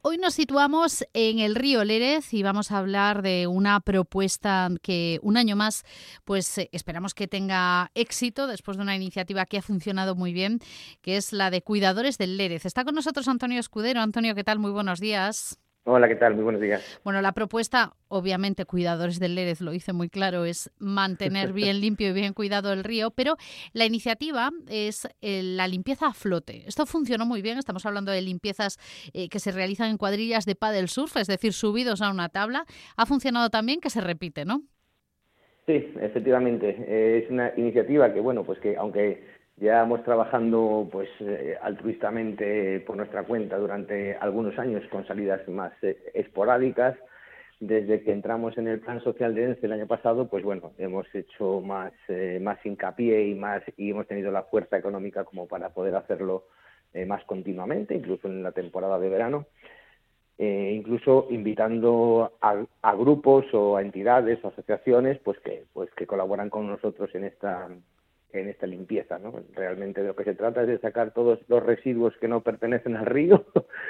Hoy nos situamos en el río Lérez y vamos a hablar de una propuesta que un año más pues esperamos que tenga éxito después de una iniciativa que ha funcionado muy bien, que es la de Cuidadores del Lérez. Está con nosotros Antonio Escudero. Antonio, ¿qué tal? Muy buenos días. Hola, ¿qué tal? Muy buenos días. Bueno, la propuesta, obviamente, Cuidadores del Lérez lo dice muy claro, es mantener bien limpio y bien cuidado el río, pero la iniciativa es la limpieza a flote. Esto funcionó muy bien, estamos hablando de limpiezas que se realizan en cuadrillas de paddle surf, es decir, subidos a una tabla. Ha funcionado también que se repite, ¿no? Sí, efectivamente, es una iniciativa que, bueno, pues que aunque llevamos trabajando pues altruistamente por nuestra cuenta durante algunos años con salidas más esporádicas, desde que entramos en el Plan Social de ENCE el año pasado, pues bueno, hemos hecho más hincapié y hemos tenido la fuerza económica como para poder hacerlo más continuamente, incluso en la temporada de verano. Incluso invitando a grupos o a entidades o asociaciones pues que colaboran con nosotros en esta limpieza, ¿no? Realmente de lo que se trata es de sacar todos los residuos que no pertenecen al río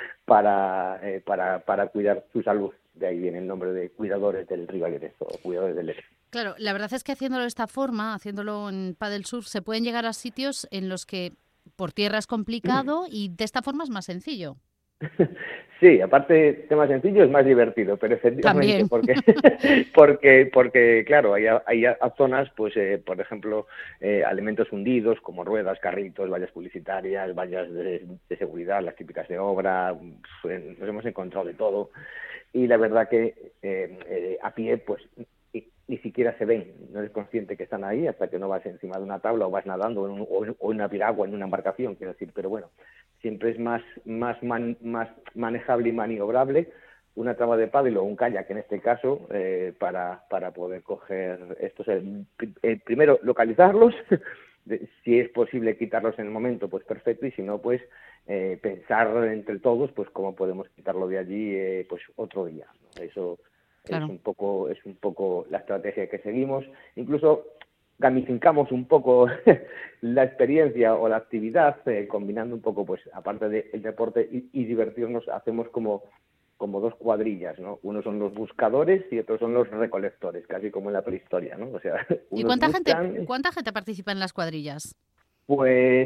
para cuidar su salud. De ahí viene el nombre de Cuidadores del Río Lérez o Cuidadores del Lérez. Claro, la verdad es que haciéndolo de esta forma, haciéndolo en paddle surf, se pueden llegar a sitios en los que por tierra es complicado y de esta forma es más sencillo. Sí, aparte de tema sencillo es más divertido, pero efectivamente, También. porque claro, hay zonas, pues, por ejemplo, elementos hundidos como ruedas, carritos, vallas publicitarias, vallas de seguridad, las típicas de obra, nos hemos encontrado de todo y la verdad que a pie, pues, ni siquiera se ven, no eres consciente que están ahí hasta que no vas encima de una tabla o vas nadando o en una piragua, en una embarcación, quiero decir, pero bueno, siempre es más manejable y maniobrable una trama de pádel o un kayak en este caso para poder coger estos. Primero, localizarlos, si es posible quitarlos en el momento, pues perfecto, y si no, pues pensar entre todos pues cómo podemos quitarlo de allí pues otro día, ¿no? Eso Claro. es un poco la estrategia que seguimos. Incluso gamificamos un poco la experiencia o la actividad, combinando un poco, pues, aparte del deporte y divertirnos, hacemos como dos cuadrillas, ¿no? Unos son los buscadores y otros son los recolectores, casi como en la prehistoria, ¿no? O sea, ¿Y unos buscan. cuánta gente participa en las cuadrillas? Pues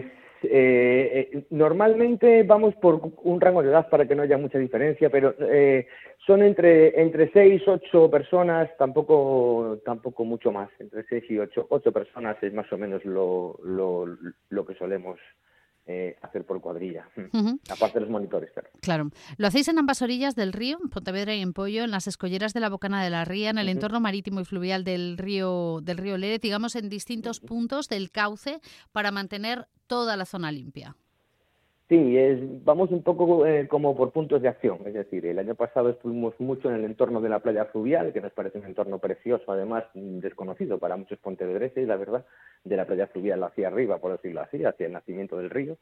normalmente vamos por un rango de edad para que no haya mucha diferencia, pero son entre 6, 8 personas, tampoco mucho más, entre 6 y ocho personas es más o menos lo que solemos hacer por cuadrilla, Ujú. aparte de los monitores, claro. Claro. Lo hacéis en ambas orillas del río, en Pontevedra y en Poyo, en las escolleras de la Bocana de la Ría, en el Ujú, entorno marítimo y fluvial del río Lérez, digamos en distintos ujú. puntos del cauce para mantener toda la zona limpia. Sí, vamos un poco como por puntos de acción, es decir, el año pasado estuvimos mucho en el entorno de la playa fluvial, que nos parece un entorno precioso, además desconocido para muchos pontevedreses, la verdad, de la playa fluvial hacia arriba, por decirlo así, hacia el nacimiento del río,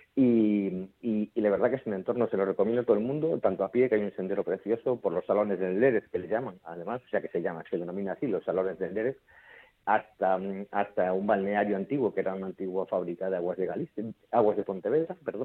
y la verdad que es un entorno, se lo recomiendo a todo el mundo, tanto a pie, que hay un sendero precioso, por los salones del Lérez, que le llaman, además, o sea que se denomina así, los salones del Lérez, hasta un balneario antiguo, que era una antigua fábrica de aguas de Galicia, aguas de Pontevedra, perdón,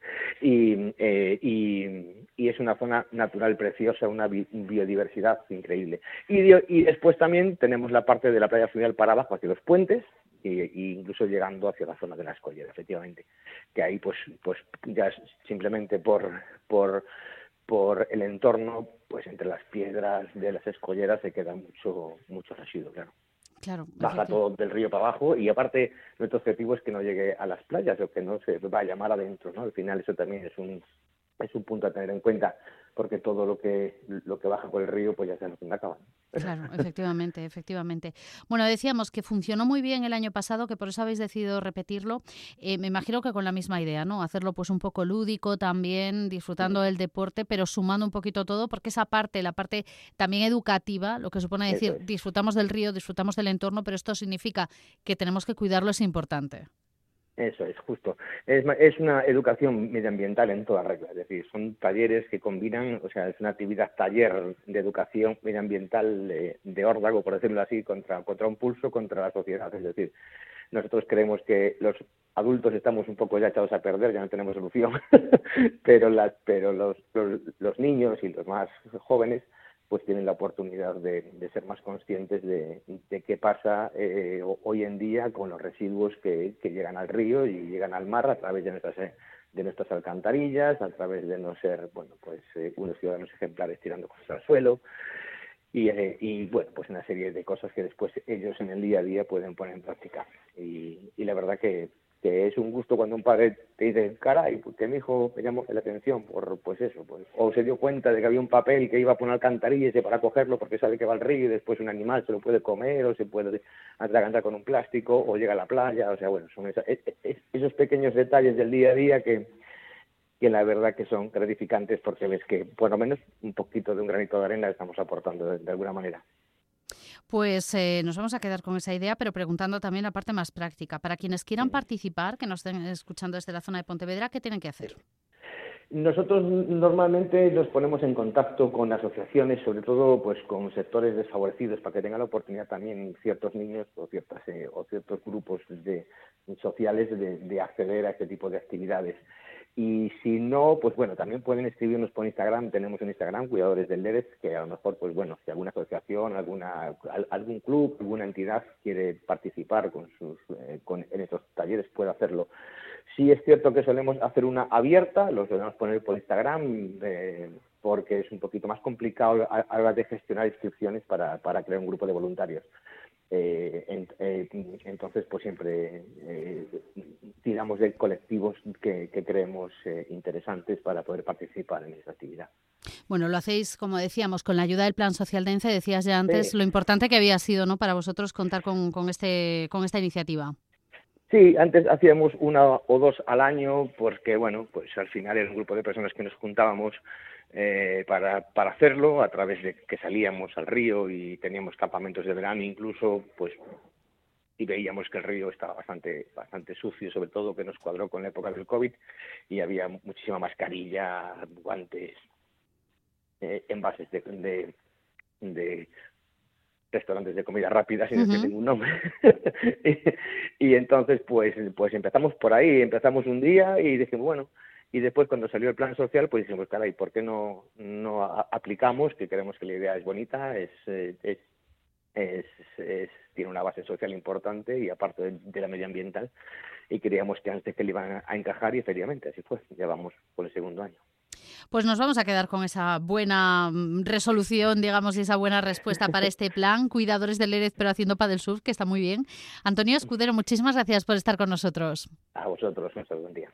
y es una zona natural preciosa, una biodiversidad increíble. Y después también tenemos la parte de la playa fluvial para abajo, hacia los puentes, y incluso llegando hacia la zona de la escollera, efectivamente, que ahí pues ya simplemente por el entorno, pues entre las piedras de las escolleras se queda mucho residuo, claro. Claro, Baja todo del río para abajo y aparte nuestro objetivo es que no llegue a las playas o que no se vaya mar adentro, ¿no? Al final eso también es un punto a tener en cuenta porque todo lo que baja por el río pues ya sabemos dónde acaba, ¿no? claro, efectivamente, efectivamente. Bueno, decíamos que funcionó muy bien el año pasado, que por eso habéis decidido repetirlo. Me imagino que con la misma idea, ¿no? Hacerlo pues un poco lúdico también, disfrutando del deporte, pero sumando un poquito todo, porque esa parte, la parte también educativa, lo que supone Eso decir, es. disfrutamos del río, disfrutamos del entorno, pero esto significa que tenemos que cuidarlo, es importante. Eso es, justo. Es una educación medioambiental en toda regla, es decir, son talleres que combinan, o sea, es una actividad taller de educación medioambiental de órdago, por decirlo así, contra un pulso contra la sociedad, es decir, Nosotros creemos que los adultos estamos un poco ya echados a perder, ya no tenemos solución, pero los niños y los más jóvenes pues tienen la oportunidad de ser más conscientes de qué pasa hoy en día con los residuos que llegan al río y llegan al mar a través de nuestras alcantarillas, a través de no ser, bueno, pues unos ciudadanos ejemplares tirando cosas al suelo y bueno, pues una serie de cosas que después ellos en el día a día pueden poner en práctica. Y la verdad que es un gusto cuando un padre te dice, caray, porque mi hijo me llamó la atención por pues eso, pues, o se dio cuenta de que había un papel que iba por una alcantarilla y se para cogerlo porque sabe que va al río y después un animal se lo puede comer o se puede atragantar con un plástico o llega a la playa, o sea, bueno, son esos pequeños detalles del día a día que la verdad que son gratificantes porque ves que por lo menos un poquito de un granito de arena estamos aportando de alguna manera. Pues nos vamos a quedar con esa idea, pero preguntando también la parte más práctica. Para quienes quieran participar, que nos estén escuchando desde la zona de Pontevedra, ¿qué tienen que hacer? Nosotros normalmente nos ponemos en contacto con asociaciones, sobre todo pues con sectores desfavorecidos, para que tengan la oportunidad también ciertos niños o ciertos grupos sociales de acceder a este tipo de actividades. Y si no, pues bueno, también pueden escribirnos por Instagram. Tenemos en Instagram Cuidadores del Lérez, que a lo mejor, pues bueno, si alguna asociación, algún club, alguna entidad quiere participar en estos talleres, puede hacerlo. Sí es cierto que solemos hacer una abierta, lo solemos poner por Instagram, porque es un poquito más complicado a la hora de gestionar inscripciones para crear un grupo de voluntarios. Entonces, pues siempre tiramos de colectivos que creemos interesantes para poder participar en esta actividad. Bueno, lo hacéis, como decíamos, con la ayuda del Plan Social de ENCE. Decías ya antes lo importante que había sido, ¿no?, para vosotros contar con esta iniciativa. Sí, antes hacíamos una o dos al año porque, bueno, pues al final era un grupo de personas que nos juntábamos para hacerlo, a través de que salíamos al río y teníamos campamentos de verano incluso, pues, y veíamos que el río estaba bastante sucio, sobre todo que nos cuadró con la época del COVID y había muchísima mascarilla, guantes, envases de restaurantes de comida rápida, sin decir ningún nombre. y entonces, pues empezamos por ahí, empezamos un día y dijimos, bueno, y después cuando salió el plan social, pues dijimos, caray, ¿por qué no aplicamos? Que creemos que la idea es bonita, tiene una base social importante y aparte de la medioambiental, y creíamos que antes que le iban a encajar y efectivamente así fue, ya vamos por el segundo año. Pues nos vamos a quedar con esa buena resolución, digamos, y esa buena respuesta para este plan, Cuidadores del Lérez, pero haciendo paddle surf, que está muy bien. Antonio Escudero, muchísimas gracias por estar con nosotros. A vosotros, un buen día.